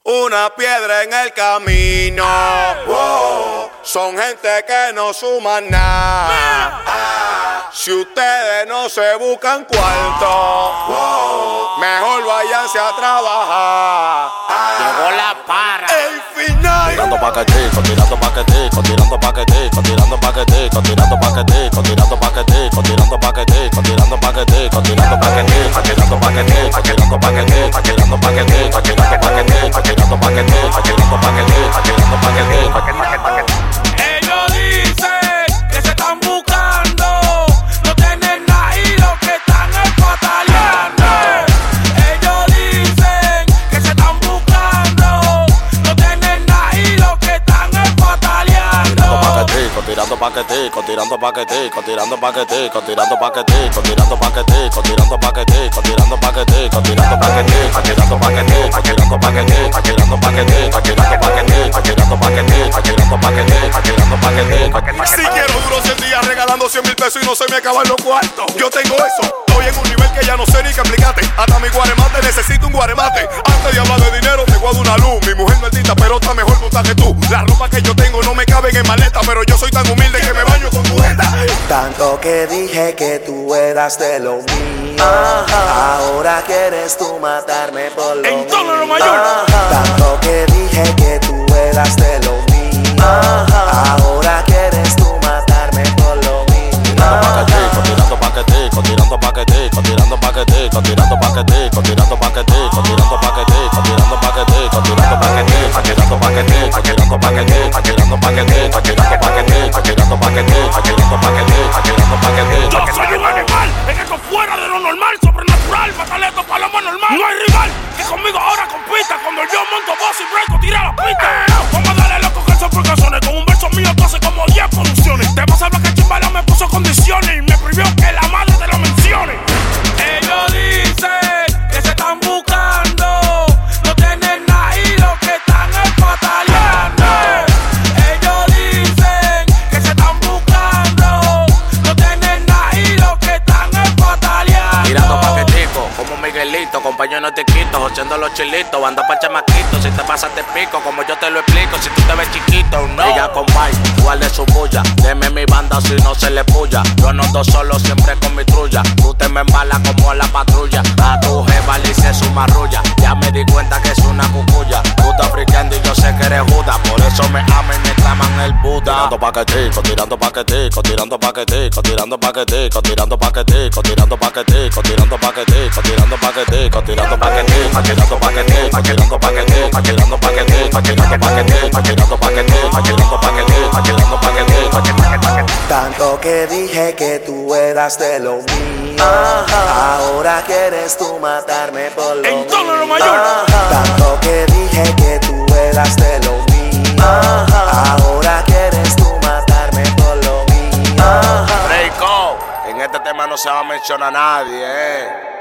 Una piedra en el camino. Wow. Son gente que no suman nada. Si ustedes no se buscan cuarto, mejor váyanse a trabajar. Llegó la para. El final. Tirando paquetico, tirando paquetico, tirando paquetico, tirando paquetico, tirando paquetico, tirando paquetico, tirando paquetico, tirando paquetico, tirando paquetico, tirando paquetico, tirando paquetico, tirando paquetico, tirando paquetico, tirando paquetico, tirando paquetico, tirando paquetico. Ellos dicen que se están buscando, no tienen nada y lo que están es pataleando. Ellos dicen que se están buscando, no tienen nada y lo que están es pataleando. Tirando paquetico, tirando paquetico, tirando paquetico, tirando paquetico, tirando paquetico, tirando paquetico, tirando paquetico, tirando paquetico, tirando paquetico, tirando paquetico, tirando paquetico, tirando paquetico, tirando paquetico, tirando paquetico, tirando paquetico. Si quiero duro 100 días regalando 100,000 pesos y no se me acaban los cuartos. Yo tengo eso, estoy en un nivel que ya no sé ni qué explicarte. Hasta mi guaremate necesito un guaremate. Antes de hablar de dinero te guardo una luz. Mi mujer no es tinta, pero está mejor puta que tú. La ropa que yo tengo no me caben en maleta, pero yo soy tan humilde que me baño con tu jeta. Tanto que dije que tú eras de lo mío. Ahora quieres tú matarme por lo mío. En tono lo mayor. Tanto que dije que tú eras de lo mío. Ahora quieres tú matarme por lo mío. Tirando paquetico, tirando paquetico, tirando paquetico, tirando paquetico, tirando paquetico, tirando paquetico, tirando paquetico, tirando paquetico, tirando paquetico, tirando paquetico, tirando paquetico, tirando paquetico, tirando paquetico, tirando paquetico, tirando paquetico. Yo soy un animal, en esto fuera de lo normal, sobrenatural, matarle a estos palomos normal. No hay rival que conmigo ahora compita. Cuando yo monto voz y breako, tira la pista. Vamos a darle loco que son precauciones. Con un verso mío tú haces como 10 producciones. Te vas a ver que Chimbala me puso condiciones y me prohibió que la madre te lo mencione. Ellos dicen que se están buscando, no tienen nada y lo que están es pataleando. Ellos dicen que se están buscando, no tienen nada y lo que están es pataleando. Tirando paquetico, como Miguelito, compañero te quito, haciendo los chilitos, banda pa' chamaquito. Si te pasas te pico, como yo te lo explico. Si tú te ves chiquito, no. Ella con Mike, guarde su bulla. Deme mi banda si no se le puya. Yo no ando solo, siempre con mi trulla. Tú te me embalas como la patrulla. A tu jeva le hice su marrulla. Ya me di cuenta que es una cucuya. Tú estás friqueando y yo sé que eres juda. Por eso me aman y me claman el Buda. Tirando paquetico, tirando paquetico, tirando paquetico, tirando paquetico, tirando paquetico, tirando paquetico, tirando paquetico, tirando paquetico, tirando paquetico, tirando paquetico, tirando paquetico, tirando paquetico, tirando paquetico, tirando paquetico, tirando paquetico, tirando paquetico. Tanto que dije que tú eras de lo mío. Ahora quieres tú matarme por lo mío. En tono lo mayor. Tanto que dije que tú eras de lo mío. Ahora quieres tú matarme por lo mío. Breako, en este tema no se va a mencionar a nadie,